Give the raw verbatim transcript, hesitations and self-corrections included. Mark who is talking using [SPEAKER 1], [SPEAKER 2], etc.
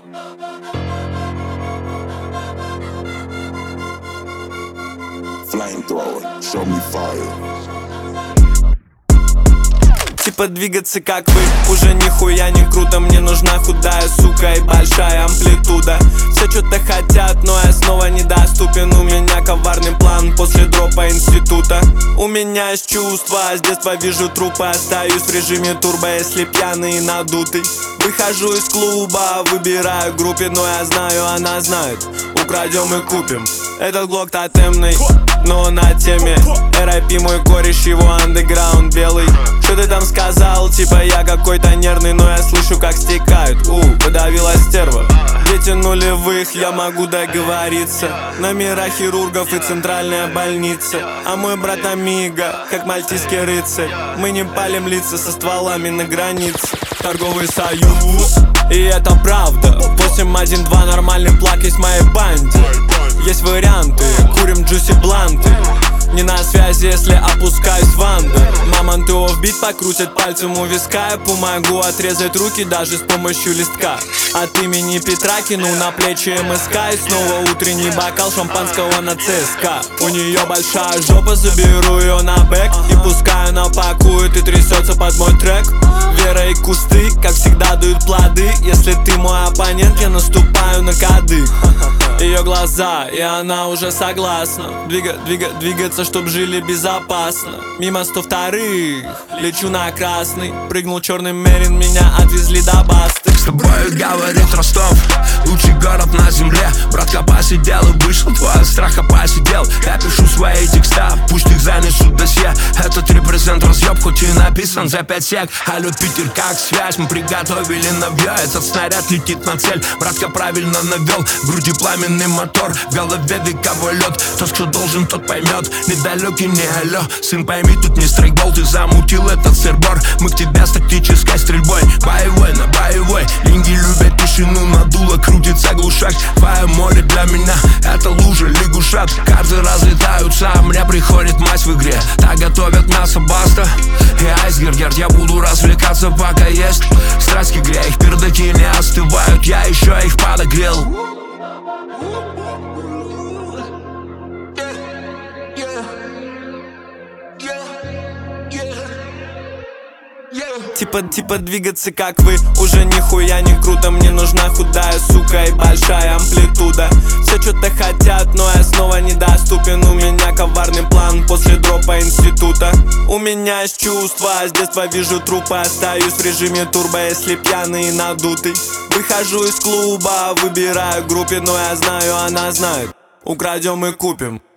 [SPEAKER 1] Flamethrower, show me fire.
[SPEAKER 2] Типа двигаться как вы, уже нихуя не круто. Мне нужна худая сука и большая амплитуда. Все что-то хотят, но я снова недоступен. У меня коварный план после дропа института. У меня есть чувства, с детства вижу трупы. Остаюсь в режиме турбо, если пьяный и надутый. Выхожу из клуба, выбираю группе, но я знаю, она знает. Украдем и купим. Этот глок тотемный, но на теме эр ай пи мой кореш, его андеграунд белый. Что ты там сказал? Типа я какой-то нервный, но я слышу, как стекают. У, подавила стерва. Дети нулевых, я могу договориться. Номера хирургов и центральная больница. А мой брат Амиго, как мальтийский рыцарь. Мы не палим лица со стволами на границе. Торговый союз, и это правда. восемь один два нормальный плак есть в моей банде. Есть варианты, курим джуси бланты. Не на связи, если опускаюсь в андер. Мамонты офбит покрутят пальцем у виска. Я помогу отрезать руки даже с помощью листка. От имени Петра кинул на плечи эм эс ка. И снова утренний бокал шампанского на цэ эс ка. У нее большая жопа, заберу ее на бэк. И пускай она пакует и трясется под мой трек. Вера и кусты, как всегда, дают плоды. Если ты мой оппонент, я наступаю на кадык. Ее глаза, и она уже согласна. Двига, двига, двигаться, чтоб жили безопасно. Мимо сто вторых, лечу на красный. Прыгнул черный Мерин, меня отвезли до Басты.
[SPEAKER 3] С тобой говорит Ростов, лучший город на земле. Братка посидел и вышел, твой от страха посидел. Я пишу свои текста, пусть их занесут досье. Этот репрезент разъеб, хоть и написан за пять сек. Алло, Питер, как связь, мы приготовили навье. Этот снаряд летит на цель, братка правильно навел. В груди пламенный мотор, в голове вековой лед. Тот, кто должен, тот поймет, недалекий, не алло. Сын, пойми, тут не стрейкбол, ты замутил этот сырбор. Мы к тебе с тактической стрельбой, боевой на боевой. Деньги любят тишину, надуло крутится глушак. Твое море для меня, это лужа, лягушат. Карты разлетаются, а мне приходит мать в игре. Так готовят мясо Баста и айсбергер. Я буду развлекаться, пока есть страсть к игре. Их пердаки не остывают, я еще их подогрел.
[SPEAKER 2] Типа, типа двигаться как вы, уже нихуя не круто. Мне нужна худая сука и большая амплитуда. Все что-то хотят, но я снова недоступен. У меня коварный план после дропа института. У меня есть чувства, с детства вижу трупы. Остаюсь в режиме турбо, если пьяный и надутый. Выхожу из клуба, выбираю группе, но я знаю, она знает. Украдем и купим.